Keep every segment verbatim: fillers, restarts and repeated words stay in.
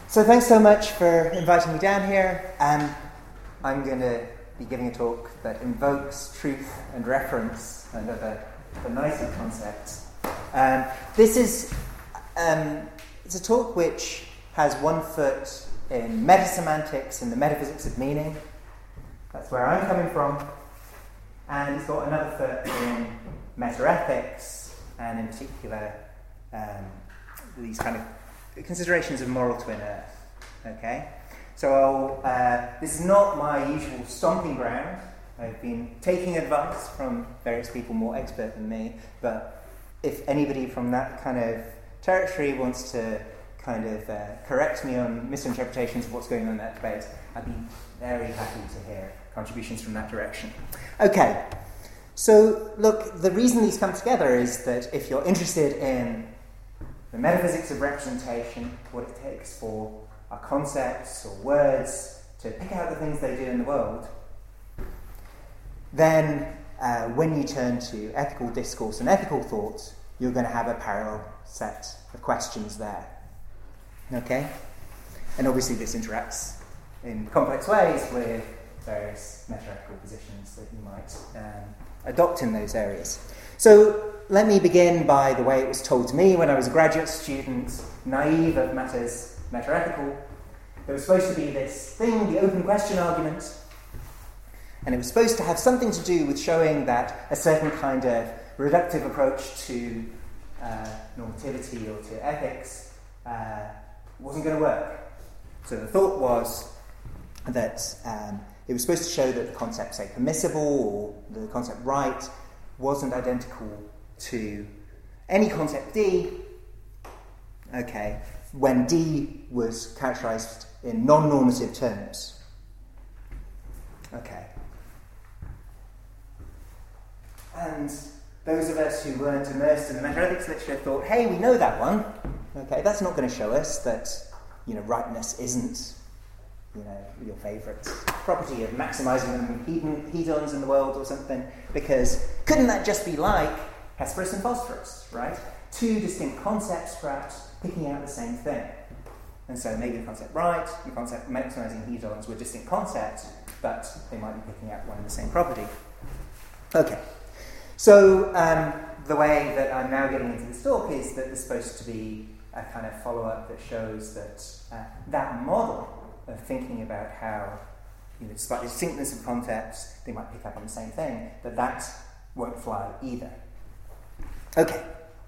So thanks so much for inviting me down here. Um, I'm going to be giving a talk that invokes truth and reference and other the nicer concepts. Um, this is um, it's a talk which has one foot in metasemantics and the metaphysics of meaning. That's where I'm coming from. And it's got another foot in metaethics and in particular um, these kind of considerations of moral twin earth. Okay, so I'll, uh, this is not my usual stomping ground. I've been taking advice from various people more expert than me, but if anybody from that kind of territory wants to kind of uh, correct me on misinterpretations of what's going on in that debate, I'd be very happy to hear contributions from that direction. Okay, so look, the reason these come together is that if you're interested in the metaphysics of representation, what it takes for our concepts or words to pick out the things they do in the world, then uh, when you turn to ethical discourse and ethical thought, you're going to have a parallel set of questions there. Okay? And obviously this interacts in complex ways with various meta-ethical positions that you might um, adopt in those areas. So let me begin by the way it was told to me when I was a graduate student, naive of matters meta-ethical. There was supposed to be this thing, the open question argument, and it was supposed to have something to do with showing that a certain kind of reductive approach to uh, normativity or to ethics uh, wasn't going to work. So the thought was that um, it was supposed to show that the concept, say, permissible or the concept right wasn't identical to any concept D, okay, when D was characterized in non-normative terms. Okay. And those of us who weren't immersed in the metaethics literature thought, hey, we know that one. Okay, that's not going to show us that, you know, rightness isn't, you know, your favourite property of maximising the number of hedon, hedons in the world or something, because couldn't that just be like Hesperus and Phosphorus, right? Two distinct concepts, perhaps, picking out the same thing. And so maybe the concept right and the concept maximising hedons were distinct concepts, but they might be picking out one and the same property. Okay. So um, the way that I'm now getting into this talk is that there's supposed to be a kind of follow-up that shows that uh, that model of thinking about how, you know, despite the distinctness of concepts, they might pick up on the same thing, that that won't fly either. Okay.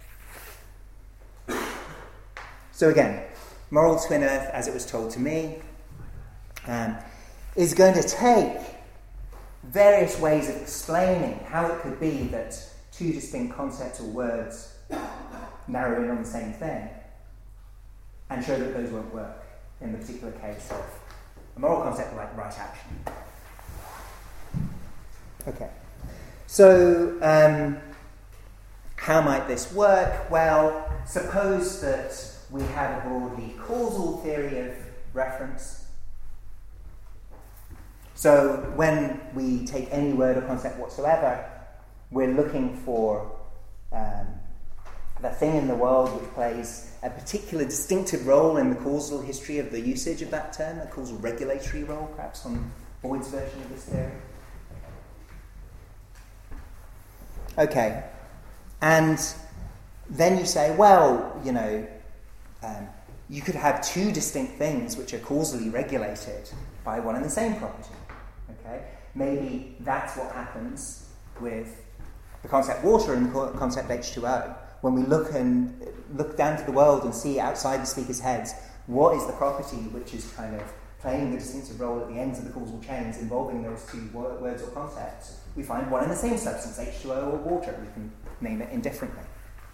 So again, moral twin earth, as it was told to me, um, is going to take various ways of explaining how it could be that two distinct concepts or words narrow in on the same thing, and show that those won't work in the particular case of a moral concept like right action. Okay. So, um, how might this work? Well, suppose that we had a broadly causal theory of reference. So when we take any word or concept whatsoever, we're looking for um, the thing in the world which plays a particular distinctive role in the causal history of the usage of that term, a causal regulatory role, perhaps on Boyd's version of this theory. Okay. And then you say, well, you know, um, you could have two distinct things which are causally regulated by one and the same property. Okay? Maybe that's what happens with the concept water and the concept H two O. When we look and look down to the world and see outside the speakers' heads, what is the property which is kind of playing the distinctive role at the ends of the causal chains involving those two words or concepts? We find one and the same substance, H two O or water. We can name it indifferently.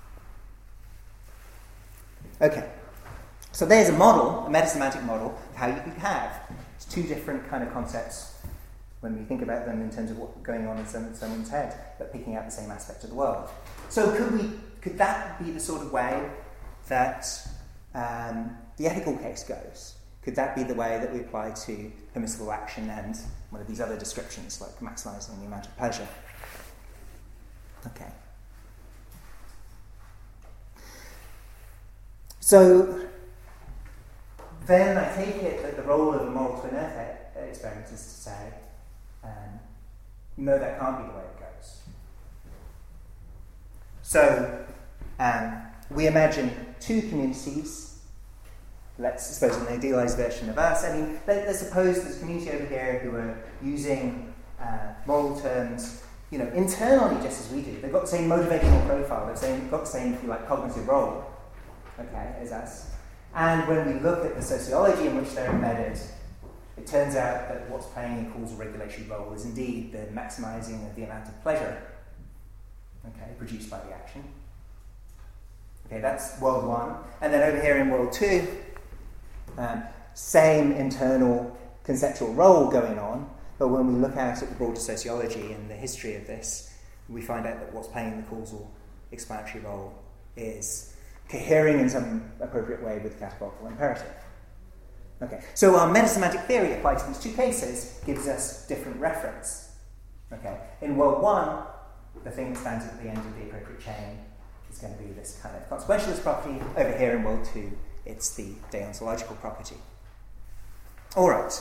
Okay, so there's a model, a metasemantic model, of how you could have two different kind of concepts when we think about them in terms of what's going on in someone's head, but picking out the same aspect of the world. So could we? Could that be the sort of way that um, the ethical case goes? Could that be the way that we apply to permissible action and one of these other descriptions, like maximising the amount of pleasure? Okay. So then I take it that the role of a moral twin Earth experiment is to say, um, no, that can't be the way it goes. So um, we imagine two communities. Let's suppose an idealized version of us. I mean, let, let's suppose there's a community over here who are using uh, moral terms, you know, internally just as we do. They've got the same motivational profile. They've same, got the same, if you like, cognitive role, okay, as us. And when we look at the sociology in which they're embedded, it turns out that what's playing a causal regulatory role is indeed the maximizing of the amount of pleasure, okay, produced by the action. Okay, that's world one. And then over here in world two, um, same internal conceptual role going on, but when we look out at the broader sociology and the history of this, we find out that what's playing the causal explanatory role is cohering in some appropriate way with the categorical imperative. Okay, so our metasemantic theory applied to these two cases gives us different reference. Okay, in world one, the thing that stands at the end of the appropriate chain is going to be this kind of consequentialist property. Over here in world two, it's the deontological property. All right.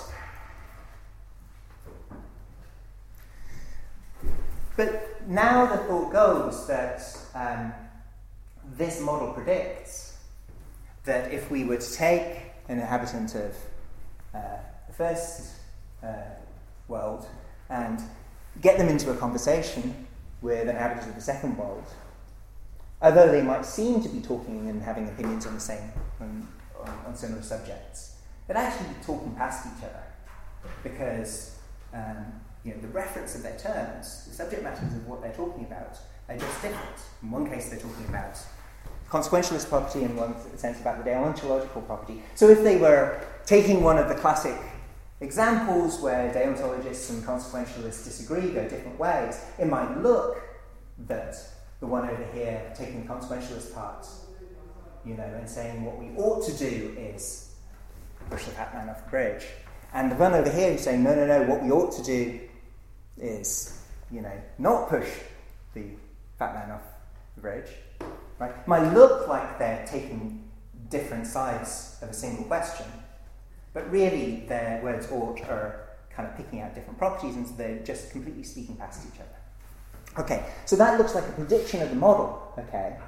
But now the thought goes that um, this model predicts that if we were to take an inhabitant of uh, the first uh, world and get them into a conversation with an inhabitant of the second world, although they might seem to be talking and having opinions on the same on, on similar subjects, they'd actually be talking past each other because um, you know, the reference of their terms, the subject matters of what they're talking about, are just different. In one case, they're talking about consequentialist property, in one sense about the deontological property. So if they were taking one of the classic examples where deontologists and consequentialists disagree, go different ways, it might look that the one over here taking the consequentialist part, you know, and saying what we ought to do is push the fat man off the bridge. And the one over here is saying, no, no, no, what we ought to do is, you know, not push the fat man off the bridge. Right? Might look like they're taking different sides of a single question, but really their words ought are kind of picking out different properties, and so they're just completely speaking past each other. Okay, so that looks like a prediction of the model, okay,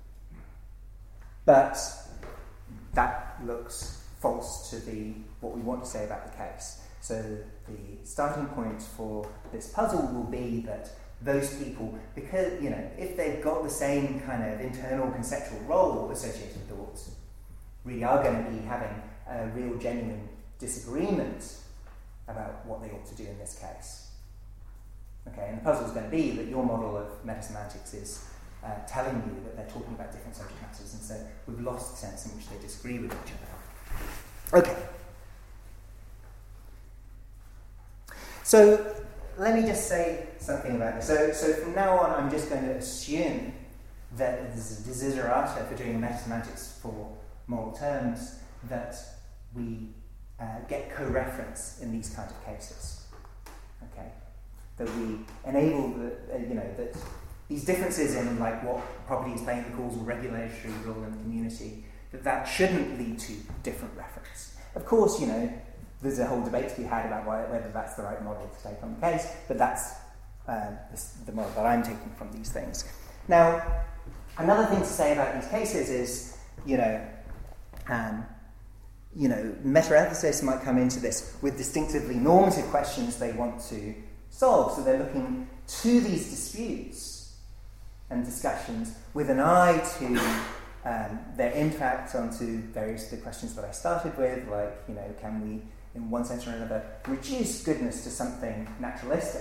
but that looks false to the what we want to say about the case. So the starting point for this puzzle will be that those people, because, you know, if they've got the same kind of internal conceptual role associated thoughts, really are going to be having a real genuine disagreement about what they ought to do in this case. Okay, and the puzzle is going to be that your model of metasemantics is uh, telling you that they're talking about different subject matters, and so we've lost the sense in which they disagree with each other. Okay. So let me just say something about this. So, so from now on, I'm just going to assume that there's a desiderata for doing metasemantics for moral terms, that we uh, get co-reference in these kinds of cases. Okay, that we enable the, uh, you know, that these differences in like what property is playing the causal regulatory role in the community, that that shouldn't lead to different reference. Of course, you know, there's a whole debate to be had about why, whether that's the right model to take on the case, but that's uh, the model that I'm taking from these things. Now, another thing to say about these cases is, you know, um, you know, meta-ethicists might come into this with distinctively normative questions they want to solve, so they're looking to these disputes and discussions with an eye to um, their impact onto various of the questions that I started with, like, you know, can we, in one sense or another, reduce goodness to something naturalistic?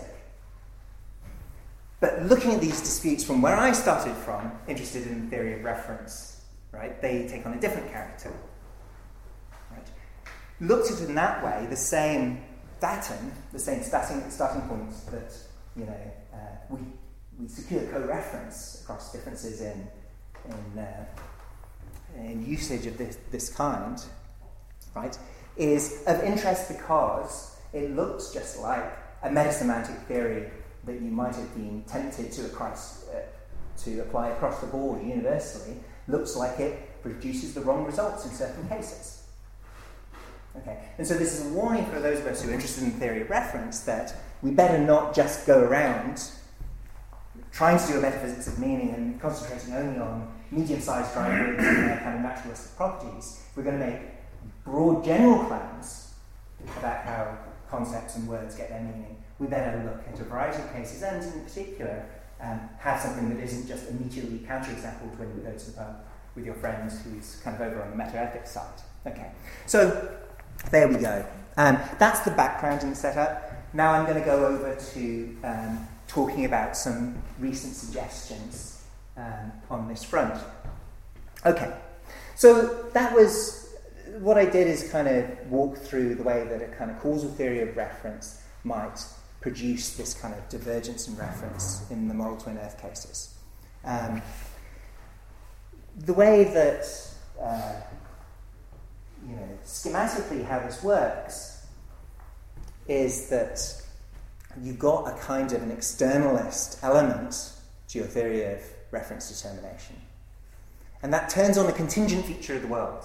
But looking at these disputes from where I started from, interested in the theory of reference, right, they take on a different character. Right? Looked at it in that way, the same datum, the same starting, starting points that, you know, uh, we, we secure co-reference across differences in, in, uh, in usage of this, this kind, right, is of interest because it looks just like a metasemantic theory that you might have been tempted to, across, uh, to apply across the board universally, looks like it produces the wrong results in certain cases. Okay, and so this is a warning for those of us who are interested in the theory of reference that we better not just go around trying to do a metaphysics of meaning and concentrating only on medium-sized dry goods and their kind of naturalistic properties. We're going to make broad general claims about how concepts and words get their meaning. We better look at a variety of cases and, in particular, um, have something that isn't just immediately counterexampled when you go to the pub with your friend who's kind of over on the meta-ethics side. Okay, so there we go. Um, that's the background and the setup. Now I'm going to go over to um, talking about some recent suggestions um, on this front. Okay, so that was, what I did is kind of walk through the way that a kind of causal theory of reference might produce this kind of divergence in reference in the moral twin earth cases. Um, the way that, uh, you know, schematically how this works is that you've got a kind of an externalist element to your theory of reference determination. And that turns on a contingent feature of the world.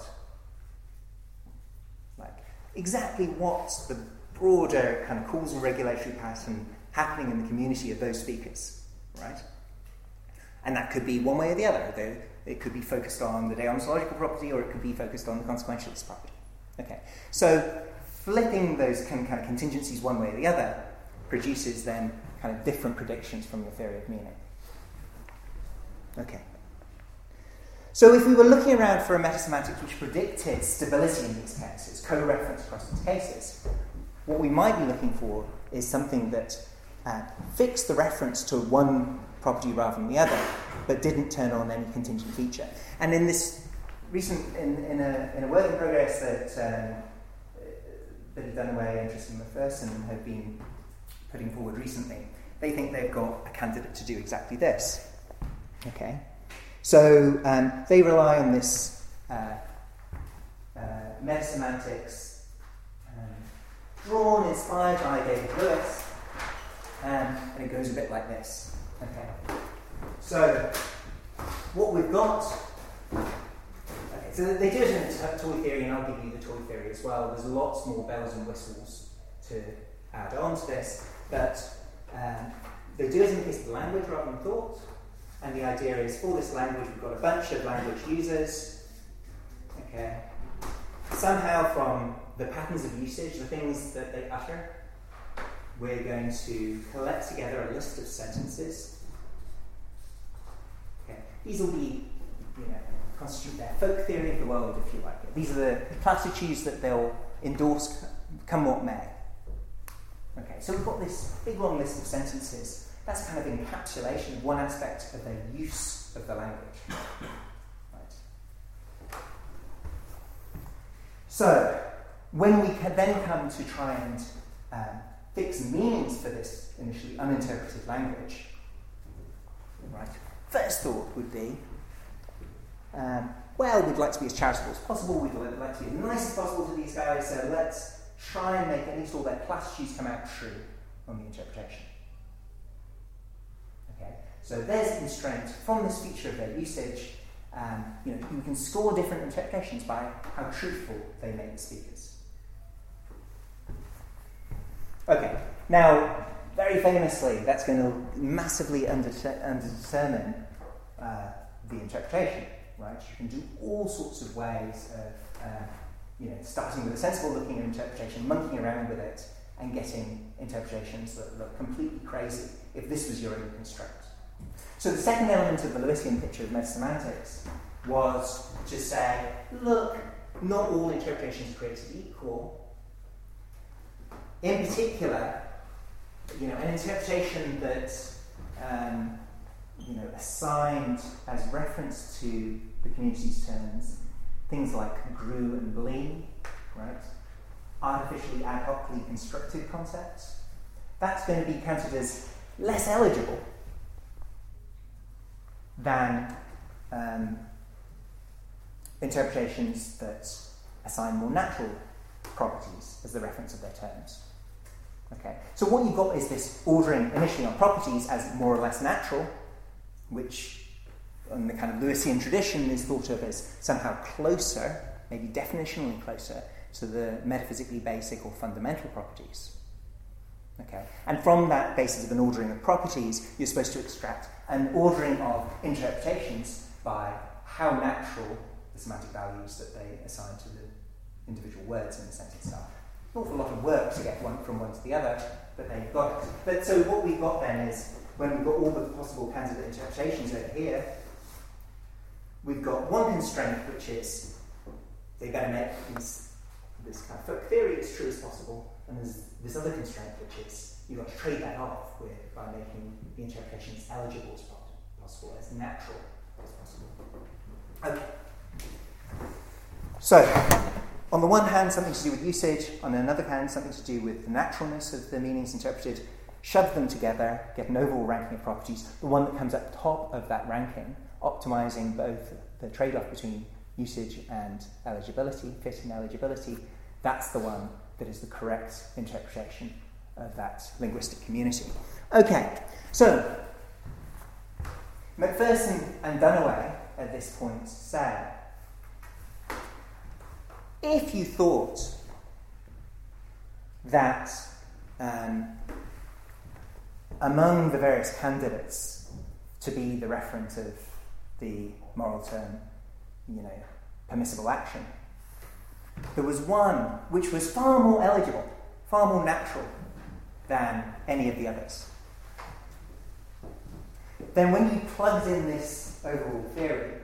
Like, exactly what's the broader kind of causal regulatory pattern happening in the community of those speakers, right? And that could be one way or the other. It could be focused on the deontological property, or it could be focused on the consequentialist property. Okay, so flipping those kind of contingencies one way or the other produces then kind of different predictions from the theory of meaning. Okay. So if we were looking around for a metasemantics which predicted stability in these cases, co-reference across these cases, what we might be looking for is something that uh, fixed the reference to one property rather than the other, but didn't turn on any contingent feature. And in this recent, in, in, a, in a work in progress that um, that Dunaway, Tristan McPherson have been putting forward recently, they think they've got a candidate to do exactly this. Okay, so um, they rely on this uh, uh, metasemantics um, drawn, inspired by David Lewis, um, and it goes a bit like this. Okay, so what we've got. Okay, so they do it in toy theory, and I'll give you the toy theory as well. There's lots more bells and whistles to add on to this, but um, they do it in the case of language rather than thought. And the idea is, for this language, we've got a bunch of language users. Okay, somehow from the patterns of usage, the things that they utter, we're going to collect together a list of sentences. Okay, these will be, you know, constitute their folk theory of the world, if you like. These are the platitudes that they'll endorse, come what may. Okay, so we've got this big long list of sentences. That's kind of encapsulation of one aspect of their use of the language. Right. So, when we can then come to try and um, fix meanings for this initially uninterpreted language, right, first thought would be, um, well, we'd like to be as charitable as possible, we'd like to be as nice as possible to these guys, so let's try and make at least all their platitudes come out true on the interpretation. Okay, so there's a constraint from this feature of their usage. Um, you know, you can score different interpretations by how truthful they make the speakers. Okay, now, very famously, that's going to massively underdetermine uh, the interpretation, right? You can do all sorts of ways of, uh, you know, starting with a sensible-looking interpretation, monkeying around with it, and getting interpretations that look completely crazy if this was your own constraint. So the second element of the Lewisian picture of metasemantics was to say, look, not all interpretations are created equal. In particular, you know, an interpretation that um, you know, assigned as reference to the community's terms things like grew and blee, right? Artificially ad hocly constructed concepts. That's going to be counted as less eligible than um, interpretations that assign more natural properties as the reference of their terms. Okay, so what you've got is this ordering initially on properties as more or less natural, which in the kind of Lewisian tradition is thought of as somehow closer, maybe definitionally closer, so the metaphysically basic or fundamental properties. Okay, and from that basis of an ordering of properties, you're supposed to extract an ordering of interpretations by how natural the semantic values that they assign to the individual words in the sentence are. An awful lot of work to get one from one to the other, but they've got it. But so what we've got then is, when we've got all the possible candidate interpretations over here, we've got one constraint, which is they better make these, this kind of folk theory as true as possible, and there's this other constraint, which is you've got to trade that off with by making the interpretation as eligible as possible, as natural as possible. Okay. So, on the one hand, something to do with usage, on another hand, something to do with the naturalness of the meanings interpreted. Shove them together, get an overall ranking of properties, the one that comes at the top of that ranking, optimizing both the trade-off between usage and eligibility, fit and eligibility. That's the one that is the correct interpretation of that linguistic community. Okay, so Macpherson and Dunaway at this point say, if you thought that um, among the various candidates to be the referent of the moral term, you know, permissible action, there was one which was far more eligible, far more natural than any of the others. Then when you plugged in this overall theory,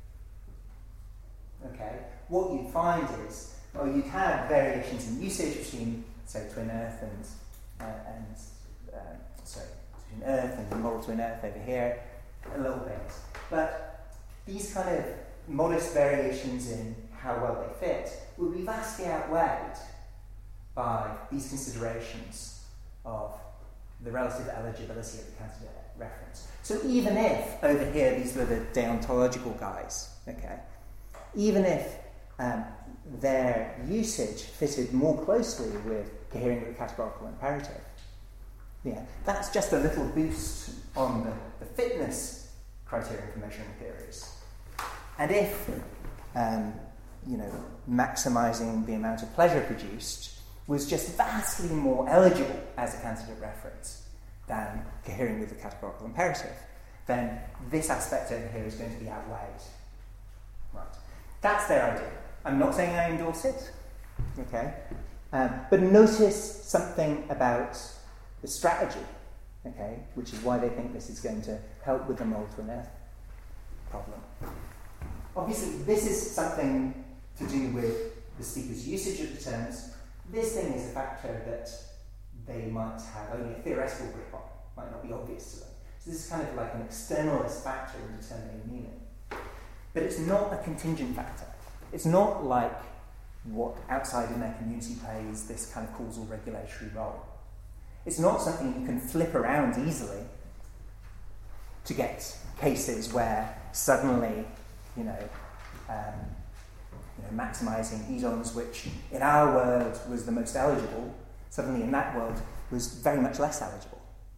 okay, what you'd find is, well, you'd have variations in usage between, say, twin earth and, uh, and uh, sorry, between earth and the moral twin earth over here, a little bit. But these kind of modest variations in how well they fit would be vastly outweighed by these considerations of the relative eligibility of the candidate reference. So even if, over here, these were the deontological guys, okay, even if um, their usage fitted more closely with cohering with the categorical imperative, yeah, that's just a little boost on the, the fitness criterion for measuring theories. And if, um, you know, maximising the amount of pleasure produced was just vastly more eligible as a candidate reference than cohering with the categorical imperative, then this aspect over here is going to be outweighed. Right. That's their idea. I'm not saying I endorse it, okay? Um, but notice something about the strategy, okay, which is why they think this is going to help with the moral twin earth problem. Obviously, this is something to do with the speaker's usage of the terms. This thing is a factor that they might have only a theoretical grip on, might not be obvious to them. So this is kind of like an externalist factor in determining meaning. But it's not a contingent factor. It's not like what outside in their community plays this kind of causal regulatory role. It's not something you can flip around easily to get cases where suddenly, you know, um, you know, maximising hedons, which in our world was the most eligible, suddenly in that world was very much less eligible.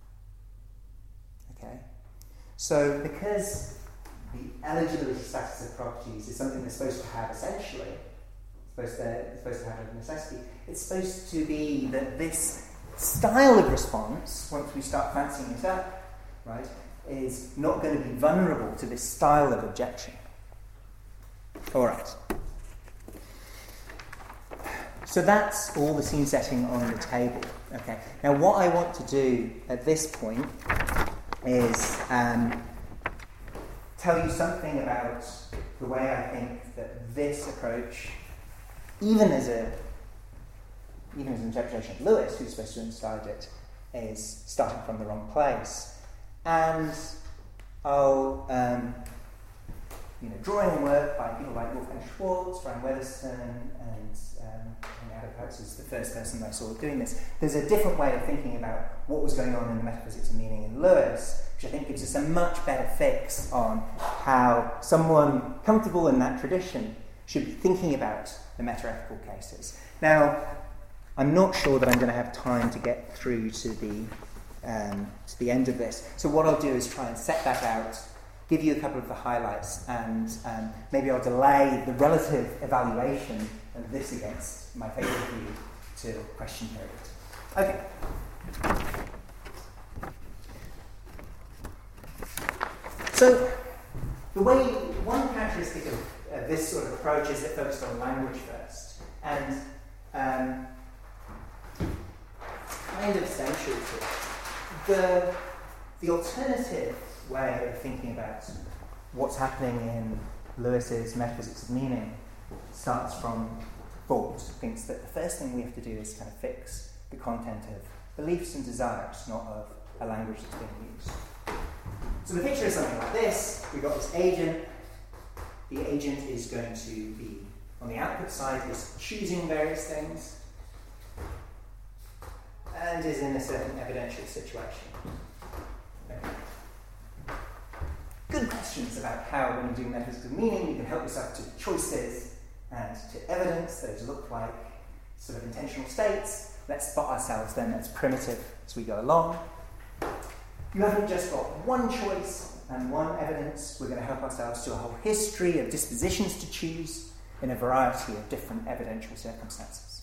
Okay? So because the eligibility status of properties is something they're supposed to have essentially, supposed to, supposed to have a necessity, it's supposed to be that this style of response, once we start fancying it up, right, is not going to be vulnerable to this style of objection. All right. So that's all the scene setting on the table. Okay. Now, what I want to do at this point is um, tell you something about the way I think that this approach, even as a even as an interpretation of Lewis, who's supposed to have inspired it, is starting from the wrong place. And I'll, um, you know, drawing on work by people like Wolfgang Schwartz, Brian Weatherston, and um, Adam Perks is the first person I saw doing this. There's a different way of thinking about what was going on in the metaphysics of meaning in Lewis, which I think gives us a much better fix on how someone comfortable in that tradition should be thinking about the meta-ethical cases. Now, I'm not sure that I'm going to have time to get through to the um, to the end of this. So what I'll do is try and set that out give you a couple of the highlights, and um, maybe I'll delay the relative evaluation of this against my favourite view to question period. Okay. So, the way, one characteristic of uh, this sort of approach is it focused on language first, and um, kind of essential to it. The, the alternative way of thinking about what's happening in Lewis's metaphysics of meaning starts from Ford, thinks that the first thing we have to do is kind of fix the content of beliefs and desires, not of a language that's being used. So the picture is something like this. We've got this agent. The agent is going to be, on the output side, is choosing various things and is in a certain evidential situation. Okay. Good questions about how, when you do metaphysics of meaning, you can help yourself to choices and to evidence. Those look like sort of intentional states. Let's spot ourselves then as primitive as we go along. You haven't just got one choice and one evidence. We're going to help ourselves to a whole history of dispositions to choose in a variety of different evidential circumstances.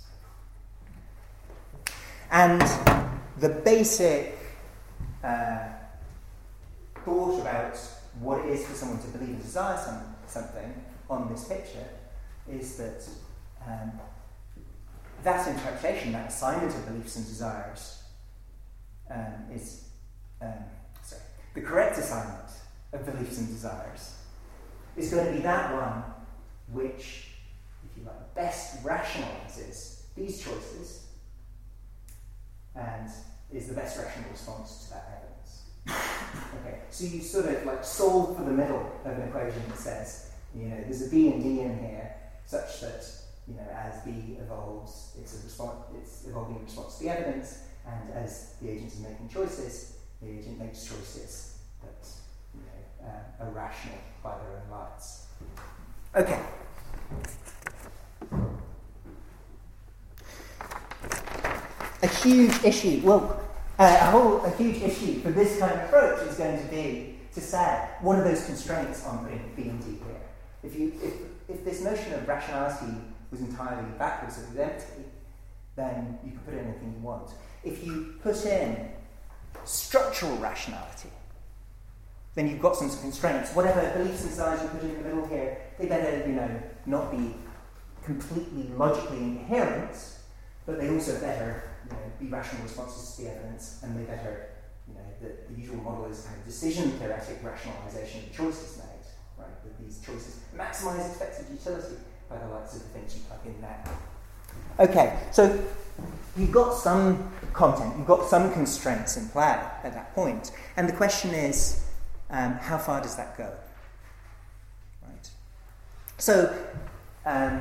And the basic uh, thought about what it is for someone to believe and desire some, something on this picture is that um, that interpretation, that assignment of beliefs and desires, um, is um, sorry, the correct assignment of beliefs and desires is going to be that one which, if you like, best rationalizes these choices and is the best rational response to that evidence. Okay, so you sort of like solve for the middle of an equation that says, you know, there's a B and D in here, such that, you know, as B evolves, it's a response, it's evolving in response to the evidence, and as the agent is making choices, the agent makes choices that, you know, uh, are rational by their own lights. Okay. A huge issue, well, uh, a whole, a huge issue for this kind of approach is going to be to say, what are those constraints on putting B and D here? If you, if, if this notion of rationality was entirely backwards, it was empty, then you could put in anything you want. If you put in structural rationality, then you've got some constraints. Whatever beliefs and desires you put in the middle here, they better, you know, not be completely logically incoherent, but they also better, you know, be rational responses to the evidence, and they better, you know, the, the usual model is kind of decision theoretic rationalization of choices made, right? That these choices maximize expected utility by the likes of the things you plug in there. Okay, so you've got some content, you've got some constraints in play at that point, and the question is, um, how far does that go? Right. So, um,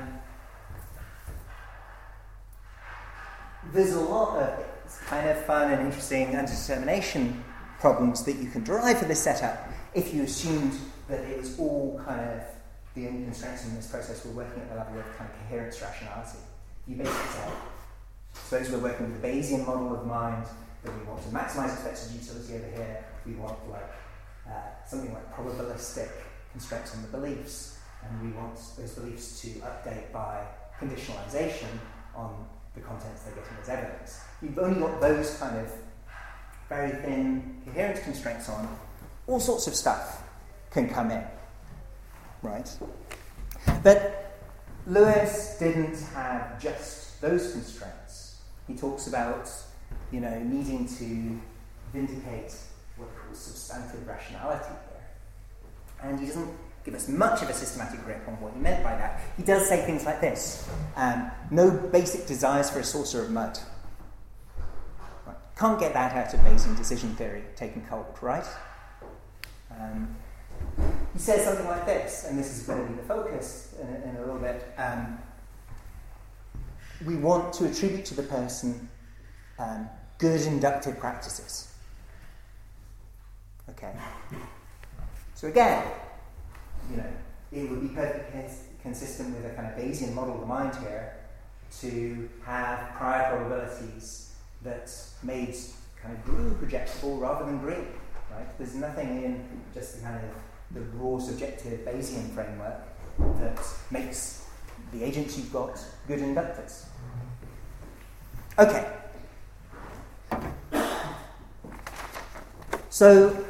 there's a lot of kind of fun and interesting underdetermination problems that you can derive for this setup if you assumed that it was all kind of the only constraints in this process were working at the level of kind of coherence rationality. You basically say, suppose we're working with the Bayesian model of mind, that we want to maximize expected utility over here, we want like uh, something like probabilistic constraints on the beliefs, and we want those beliefs to update by conditionalization on the contents they're getting as evidence. You've only got those kind of very thin coherence constraints on, all sorts of stuff can come in, right? But Lewis didn't have just those constraints. He talks about, you know, needing to vindicate what he calls substantive rationality here. And he doesn't give us much of a systematic grip on what he meant by that. He does say things like this. Um, no basic desires for a saucer of mud. Right. Can't get that out of Bayesian decision theory taken cold, right? Um, he says something like this, and this is going to be the focus in, in a little bit. Um, we want to attribute to the person um, good inductive practices. Okay. So again, you know, it would be perfectly consistent with a kind of Bayesian model of the mind here to have prior probabilities that made kind of blue projectable rather than green, right? There's nothing in just the kind of the raw subjective Bayesian framework that makes the agents you've got good inductors. Okay. So,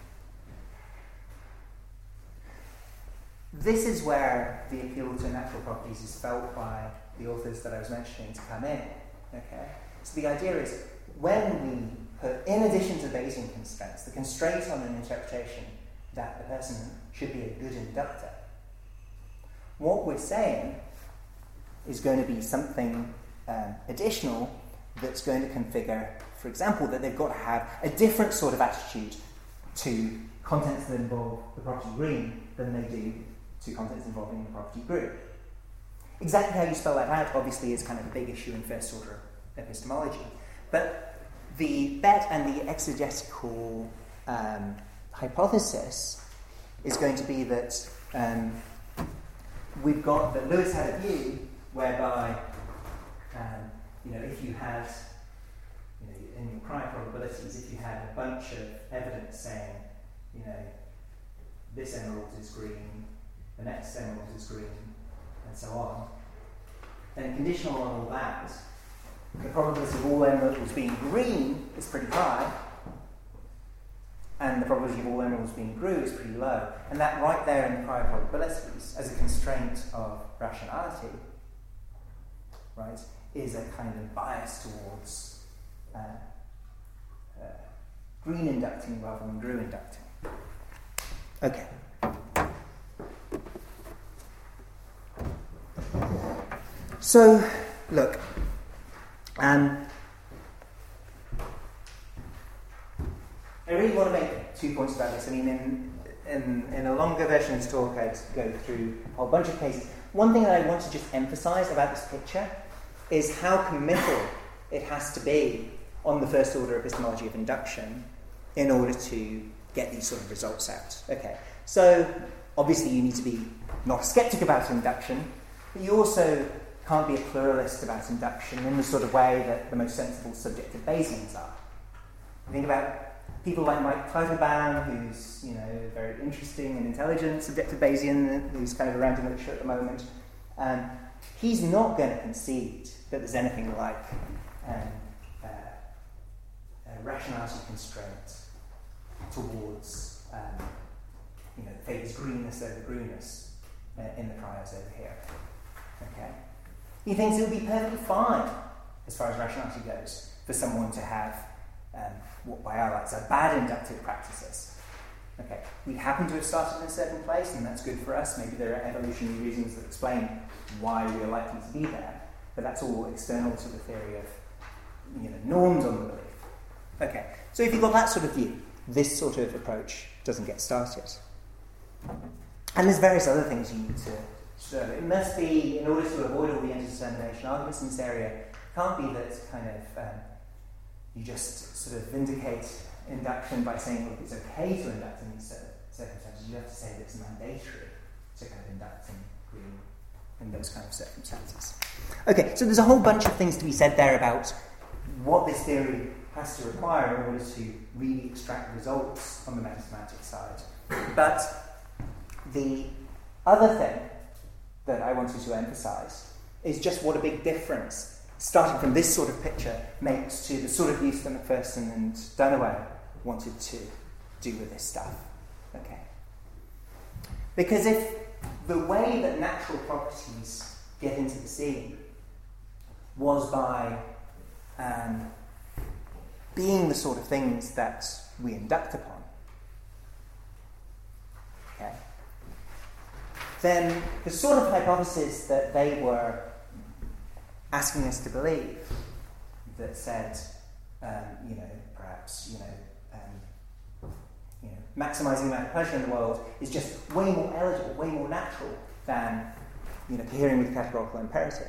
this is where the appeal to natural properties is felt by the authors that I was mentioning to come in. Okay? So the idea is, when we put, in addition to Bayesian constraints, the constraint on an interpretation that the person should be a good inductor, what we're saying is going to be something um, additional that's going to configure, for example, that they've got to have a different sort of attitude to contents that involve the property green than they do to contents involving the property blue. Exactly how you spell that out, obviously, is kind of a big issue in first order epistemology. But the bet and the exegetical um, hypothesis is going to be that um, we've got that Lewis had a view whereby, um, you know, if you had, you know, in your prior probabilities, if you had a bunch of evidence saying, you know, this emerald is green, the next emerald is green, and so on, then conditional on all that, the probability of all emeralds being green is pretty high, and the probability of all emeralds being blue is pretty low. And that right there in the prior probabilities, as a constraint of rationality, right, is a kind of bias towards uh, uh, green inducting rather than blue inducting. Okay. So, look, um, I really want to make two points about this. I mean, in, in, in a longer version of this talk, I'd go through a whole bunch of cases. One thing that I want to just emphasize about this picture is how committal it has to be on the first order epistemology of induction in order to get these sort of results out. Okay, so obviously you need to be not a skeptic about induction, but you also can't be a pluralist about induction in the sort of way that the most sensible subjective Bayesians are. Think about people like Mike Teitelbaum, who's, you know, very interesting and intelligent subjective Bayesian, who's kind of around in the literature at the moment. Um, he's not going to concede that there's anything like um, uh, a rationality constraint towards, um, you know, the favours greenness over blueness uh, in the priors over here. Okay. He thinks it would be perfectly fine, as far as rationality goes, for someone to have um, what bialites are bad inductive practices. Okay, we happen to have started in a certain place, and that's good for us. Maybe there are evolutionary reasons that explain why we are likely to be there, but that's all external to the theory of, you know, norms on the belief. Okay, so if you've got that sort of view, this sort of approach doesn't get started. And there's various other things you need to So it must be, in order to avoid all the anti-determination arguments in this area, it can't be that kind of um, you just sort of vindicate induction by saying, look, it's okay to induct in these circumstances. You have to say that it's mandatory to kind of induct in green in those kind of circumstances. Okay, so there's a whole bunch of things to be said there about what this theory has to require in order to really extract results on the metasemantic side. But the other thing that I wanted to emphasize is just what a big difference, starting from this sort of picture, makes to the sort of use that Macpherson and Dunaway wanted to do with this stuff. Okay. Because if the way that natural properties get into the scene was by um, being the sort of things that we induct upon, okay, then the sort of hypothesis that they were asking us to believe, that said, um, you know, perhaps, you know, um, you know, maximising the amount of pleasure in the world is just way more eligible, way more natural than, you know, cohering with the categorical imperative.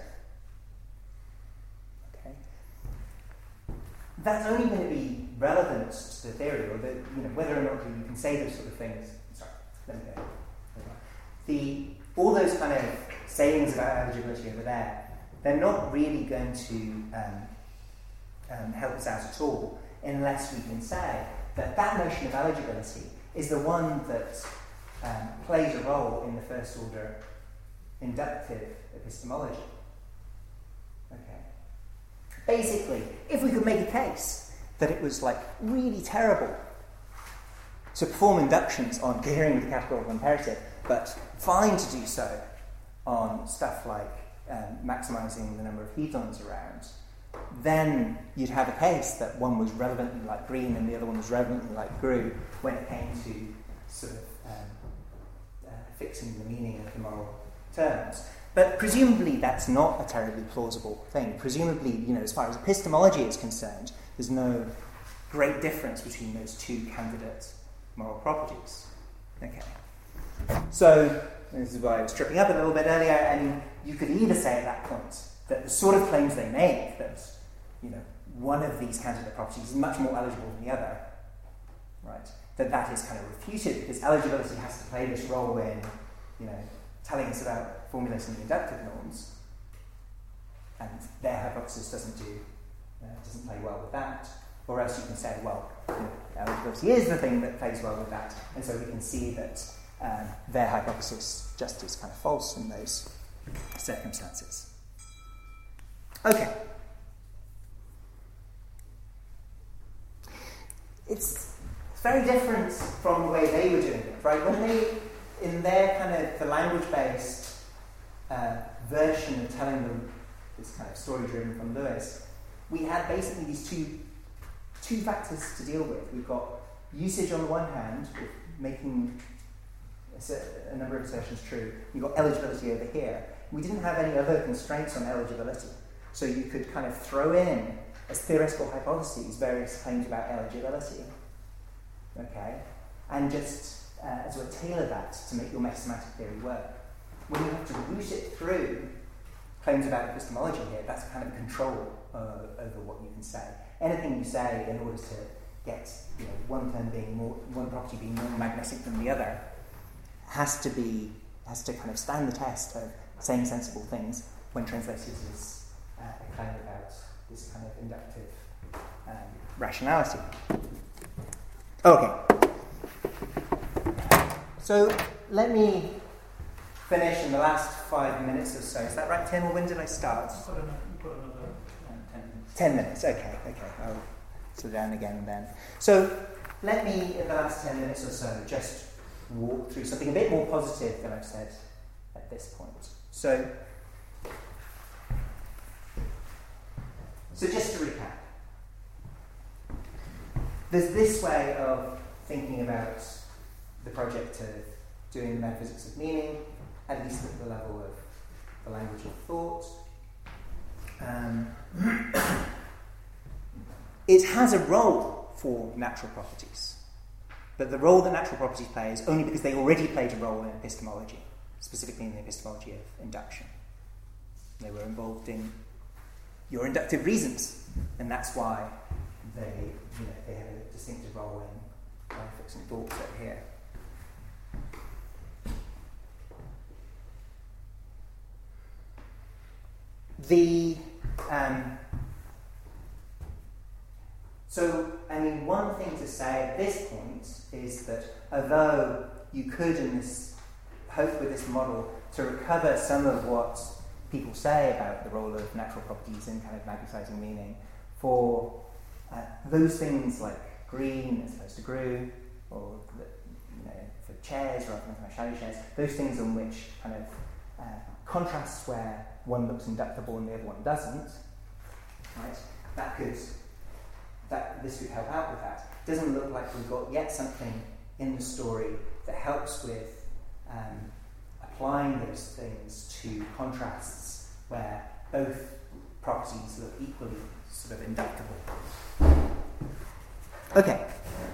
Okay, that's only going to be relevant to the theory, or that, you know, whether or not you can say those sort of things. Sorry, let me go. The, all those kind of sayings about eligibility over there, they're not really going to um, um, help us out at all unless we can say that that notion of eligibility is the one that um, plays a role in the first order inductive epistemology. Okay. Basically, if we could make a case that it was like really terrible to perform inductions on cohering with the categorical imperative, but fine to do so on stuff like um, maximizing the number of hedons around, then you'd have a case that one was relevantly like green and the other one was relevantly like GRU when it came to sort of um, uh, fixing the meaning of the moral terms. But presumably that's not a terribly plausible thing. Presumably, you know, as far as epistemology is concerned, there's no great difference between those two candidate moral properties. Okay. So, this is why I was tripping up a little bit earlier, and you could either say at that point that the sort of claims they make, that, you know, one of these candidate properties is much more eligible than the other, right, that that is kind of refuted, because eligibility has to play this role in, you know, telling us about formulating the inductive norms, and their hypothesis doesn't do, uh, doesn't play well with that. Or else you can say, well, you know, eligibility is the thing that plays well with that, and so we can see that um, their hypothesis just is kind of false in those circumstances. Okay. It's very different from the way they were doing it, right? When they, in their kind of the language-based uh, version of telling them this kind of story driven from Lewis, we had basically these two two factors to deal with. We've got usage on the one hand, with making a, a number of assertions true. We've got eligibility over here. We didn't have any other constraints on eligibility. So you could kind of throw in, as theoretical hypotheses, various claims about eligibility. Okay? And just uh, as well tailor that to make your metasematic theory work. When you have to root it through claims about epistemology here, that's kind of control uh, over what you can say. Anything you say in order to get, you know, one term being more, one property being more magnetic than the other, has to be has to kind of stand the test of saying sensible things when translated as uh, a claim about this kind of inductive um, rationality. Okay. So let me finish in the last five minutes or so. Is that right, Tim? Or when did I start? Put another, put another ten minutes. Ten minutes, okay, okay. I'll slow down again then. So let me, in the last ten minutes or so, just walk through something a bit more positive than I've said at this point. So, so just to recap, there's this way of thinking about the project of doing the metaphysics of meaning, at least at the level of the language of thought. Um, it has a role for natural properties, but the role that natural properties play is only because they already played a role in epistemology, specifically in the epistemology of induction. They were involved in your inductive reasons, and that's why they, you know, they had a distinctive role in ethics and thought over here. The um, so I mean, one thing to say at this point is that although you could, in this hope with this model, to recover some of what people say about the role of natural properties in kind of magnetizing meaning, for uh, those things like green as opposed to GRU, or the, you know, for chairs rather than kind of shadow chairs, those things on which kind of uh, contrasts where one looks inductible and the other one doesn't, right? That could, that this could help out with that. It doesn't look like we've got yet something in the story that helps with um, applying those things to contrasts where both properties look equally sort of inductible. Okay.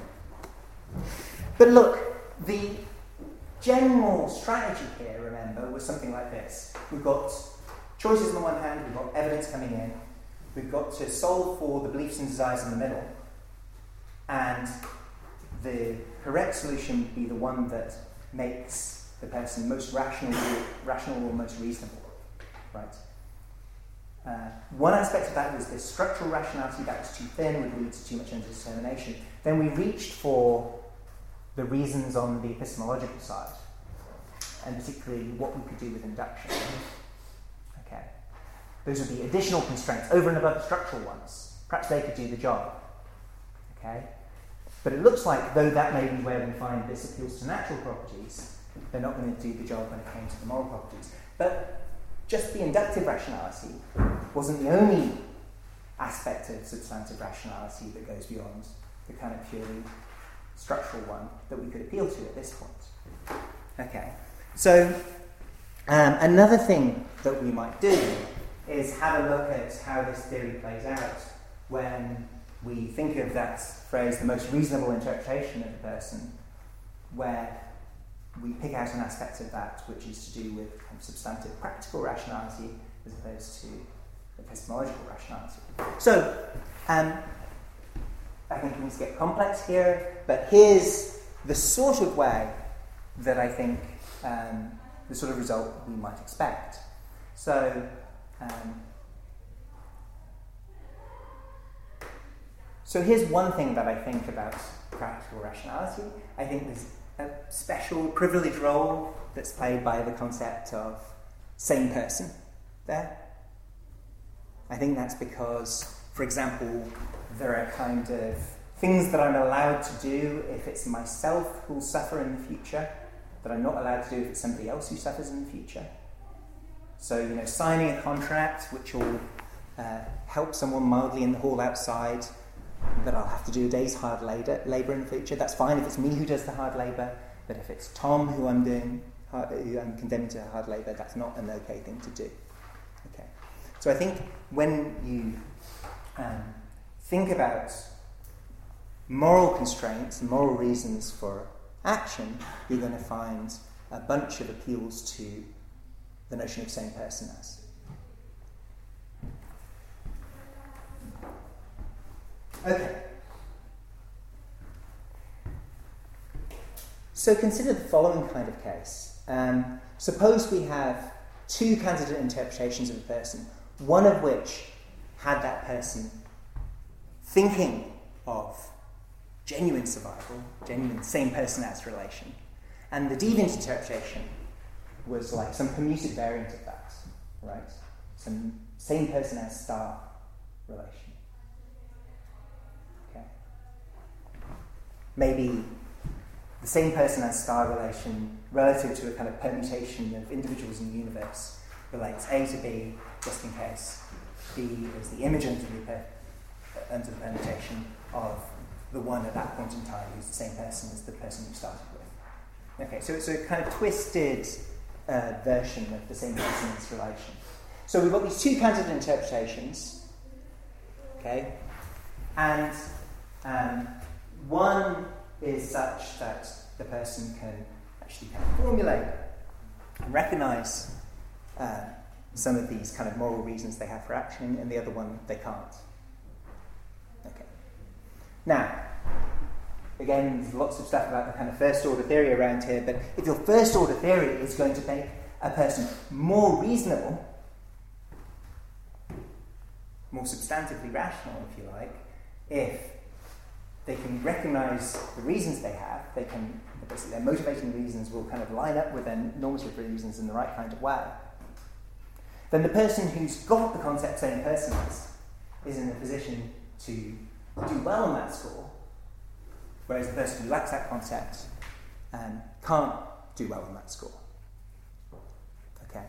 But look, the general strategy here, remember, was something like this. We've got choices on the one hand, we've got evidence coming in, we've got to solve for the beliefs and desires in the middle, and the correct solution would be the one that makes the person most rational, rational or most reasonable, right? Uh, one aspect of that was this structural rationality that was too thin, would lead to too much indetermination. Then we reached for the reasons on the epistemological side, and particularly what we could do with induction. Okay, those would be additional constraints over and above the structural ones. Perhaps they could do the job. Okay, but it looks like, though that may be where we find this appeals to natural properties, they're not going to do the job when it came to the moral properties. But just the inductive rationality wasn't the only aspect of substantive rationality that goes beyond the kind of purely structural one that we could appeal to at this point. Okay, so um, another thing that we might do is have a look at how this theory plays out when we think of that phrase, the most reasonable interpretation of the person, where we pick out an aspect of that which is to do with kind of substantive practical rationality as opposed to epistemological rationality. So, um, I think things get complex here, but here's the sort of way that I think, um, the sort of result we might expect. So, um, so here's one thing that I think about practical rationality. I think there's a special privileged role that's played by the concept of same person there. I think that's because, for example, there are kind of things that I'm allowed to do if it's myself who'll suffer in the future, that I'm not allowed to do if it's somebody else who suffers in the future. So, you know, signing a contract which will uh, help someone mildly in the hall outside, that I'll have to do a day's hard labour, labour in the future. That's fine if it's me who does the hard labour, but if it's Tom who I'm doing, hard, who I'm condemning to hard labour, that's not an okay thing to do. Okay. So I think when you um, think about moral constraints, moral reasons for action, you're going to find a bunch of appeals to the notion of same person as. Okay. So consider the following kind of case. Um, suppose we have two candidate interpretations of a person, one of which had that person thinking of genuine survival, genuine same person as relation, and the deviant interpretation was like some commuted variant of that, right? Some same person as star relation. Okay. Maybe the same person as star relation relative to a kind of permutation of individuals in the universe relates A to B, just in case. B is the image under the, per- under the permutation of the one at that point in time who's the same person as the person you started with. Okay, so it's a kind of twisted uh, version of the same person's relation. So we've got these two kinds of interpretations, okay, and um, one is such that the person can actually kind of formulate and recognise uh, some of these kind of moral reasons they have for action, and the other one they can't. Okay. Now, again, there's lots of stuff about the kind of first order theory around here, but if your first order theory is going to make a person more reasonable, more substantively rational, if you like, if they can recognise the reasons they have, they can, basically their motivating reasons will kind of line up with their normative reasons in the right kind of way, then the person who's got the concept same person is, is in a position to do well on that score, whereas the person who lacks that concept um, can't do well on that score. Okay.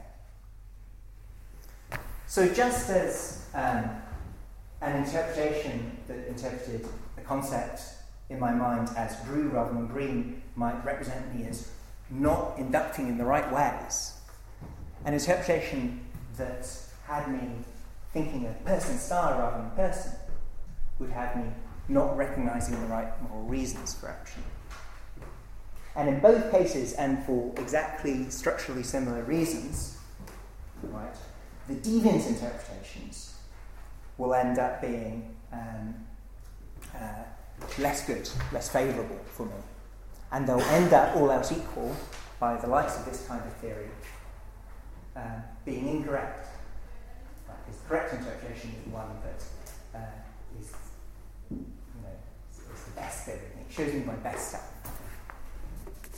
So just as um, an interpretation that interpreted a concept in my mind as Drew rather than Green might represent me as not inducting in the right ways, an interpretation that had me thinking of person star rather than person would have me not recognising the right moral reasons for action. And in both cases, and for exactly structurally similar reasons, right, the deviant interpretations will end up being um, uh, less good, less favourable for me. And they'll end up, all else equal, by the likes of this kind of theory, uh, being incorrect. Right, because the correct interpretation is the one that uh, is, you know, is the best theory. It shows me my best stuff.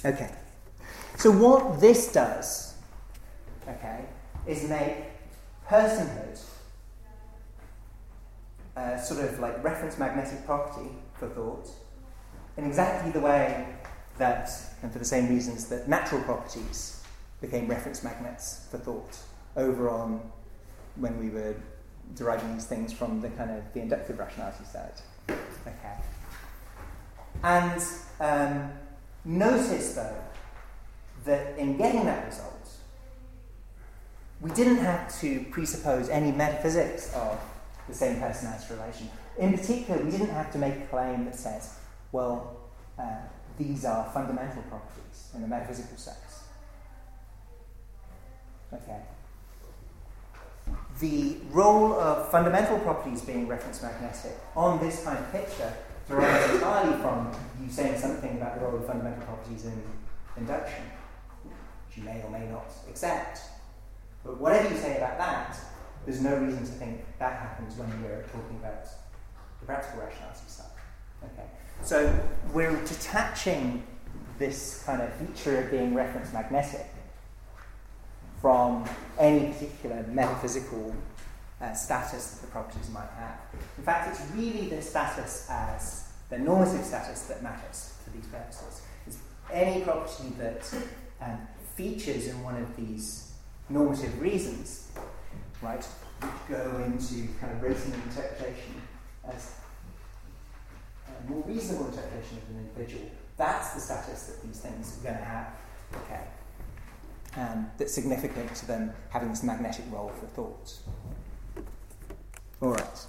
Okay. So what this does, okay, is make personhood a sort of like reference magnetic property for thought in exactly the way that, and for the same reasons that natural properties became reference magnets for thought over on when we were deriving these things from the kind of the inductive rationality side. Okay. And um, notice though that in getting that result, we didn't have to presuppose any metaphysics of the same person-as relation. In particular, we didn't have to make a claim that says, well, uh, these are fundamental properties in the metaphysical sense. Okay. The role of fundamental properties being reference magnetic on this kind of picture derives entirely from you saying something about the role of fundamental properties in induction, which you may or may not accept. But whatever you say about that, there's no reason to think that happens when we're talking about the practical rationality stuff. Okay. So we're detaching this kind of feature of being reference magnetic from any particular metaphysical uh, status that the properties might have. In fact, it's really the status as the normative status that matters for these purposes. It's any property that um, features in one of these normative reasons, right, which go into kind of rating and interpretation as a more reasonable interpretation of an individual. That's the status that these things are going to have. Okay. Um, that's significant to them having this magnetic role for thought. All right.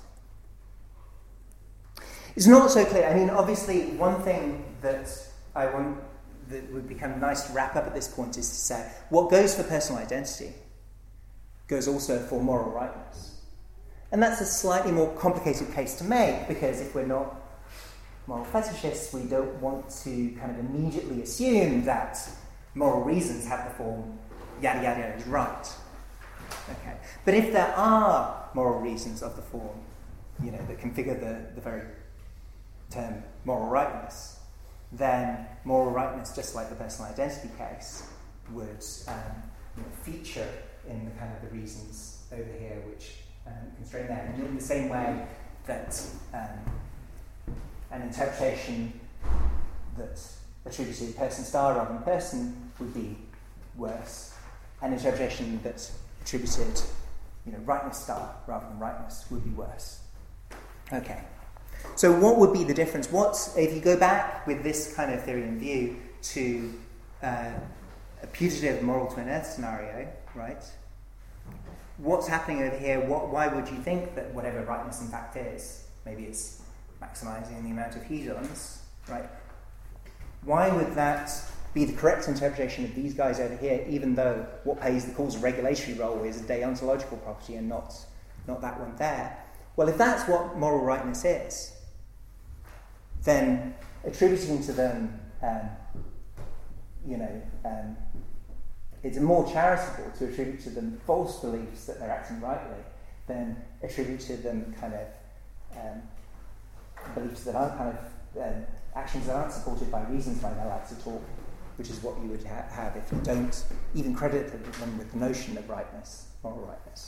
It's not so clear. I mean, obviously, one thing that I want that would be kind of nice to wrap up at this point is to say what goes for personal identity goes also for moral rightness. And that's a slightly more complicated case to make because if we're not moral fetishists, we don't want to kind of immediately assume that moral reasons have the form yada yada yada is right. Okay. But if there are moral reasons of the form, you know, that configure the, the very term moral rightness, then moral rightness, just like the personal identity case, would um, you know, feature in the kind of the reasons over here which um, constrain that. And in the same way that um, an interpretation that attributed person star rather than person would be worse. An interpretation that attributed, you know, rightness star rather than rightness would be worse. Okay. So what would be the difference? What's, if you go back with this kind of theory in view to uh, a putative moral twin earth scenario, right? What's happening over here? What, why would you think that whatever rightness in fact is, maybe it's maximizing the amount of hedons, right? Why would that be the correct interpretation of these guys over here, even though what plays the causal regulatory role is a deontological property and not, not that one there? Well, if that's what moral rightness is, then attributing to them, um, you know, um, it's more charitable to attribute to them false beliefs that they're acting rightly than attribute to them kind of um, beliefs that aren't kind of uh, actions that aren't supported by reasons by their acts at all, which is what you would ha- have if you don't even credit them with the notion of rightness, moral rightness.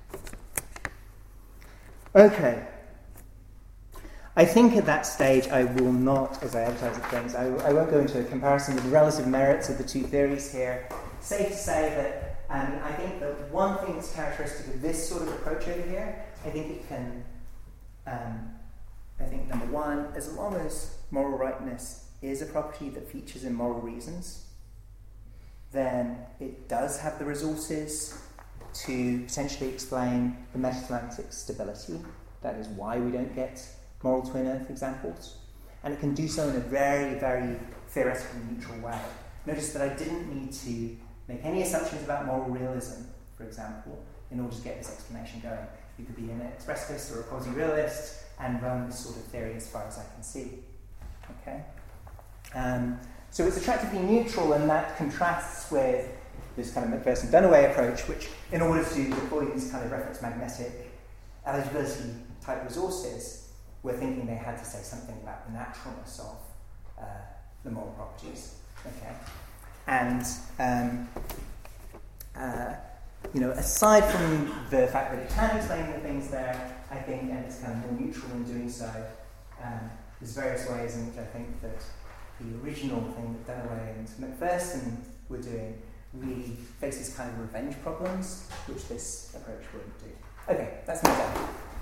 Okay. I think at that stage I will not, as I advertise at things, I, I won't go into a comparison with the relative merits of the two theories here. Safe to say that um, I think that one thing that's characteristic of this sort of approach over here, I think it can, um, I think number one, as long as moral rightness is a property that features in moral reasons, then it does have the resources to potentially explain the metasemantic stability. That is why we don't get moral twin earth examples. And it can do so in a very, very theoretically neutral way. Notice that I didn't need to make any assumptions about moral realism, for example, in order to get this explanation going. You could be an expressivist or a quasi-realist and run this sort of theory as far as I can see. Okay? Um, so it's attractively neutral, and that contrasts with this kind of McPherson-Dunaway approach, which, in order to deploy these kind of reference magnetic eligibility type resources, we're thinking they had to say something about the naturalness of uh, the moral properties. Okay, and um, uh, you know, aside from the fact that it can explain the things there, I think, and it's kind of more neutral in doing so. Um, there's various ways in which I think that the original thing that Dunaway and Macpherson were doing really faces kind of revenge problems, which this approach wouldn't do. Okay, that's my time.